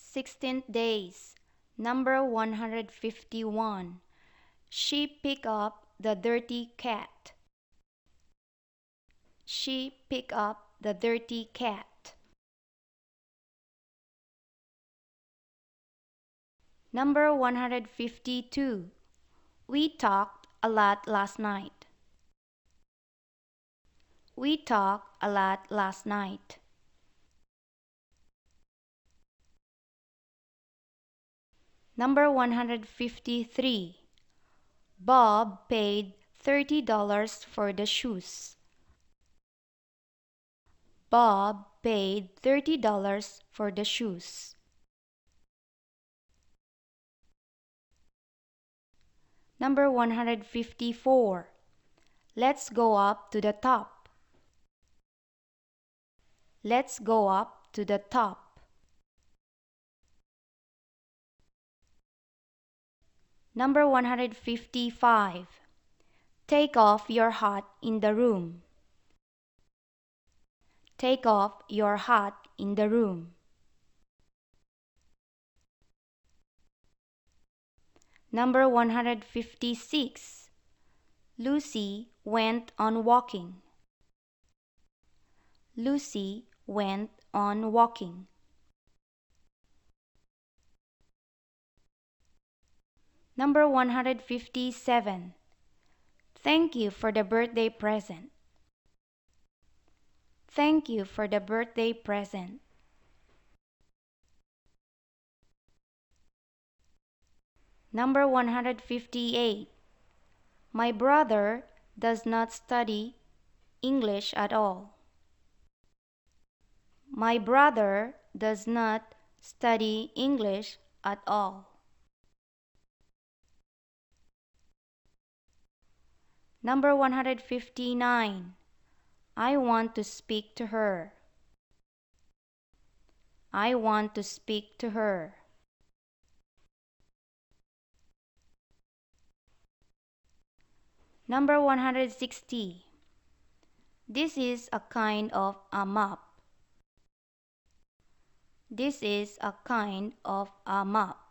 16th days. Number 151. She picked up the dirty cat. She picked up the dirty cat. Number 152. We talked a lot last night. We talked a lot last night. Number 153. Bob paid $30 for the shoes. Bob paid $30 for the shoes. Number 154. Let's go up to the top. Let's go up to the top. Number 155. Take off your hat in the room. Take off your hat in the room. Number 156. Lucy went on walking. Lucy went on walking. Number 157. Thank you for the birthday present. Thank you for the birthday present. Number 158. My brother does not study English at all. My brother does not study English at all. Number 159. I want to speak to her. I want to speak to her. Number 160. This is a kind of a map. This is a kind of a map.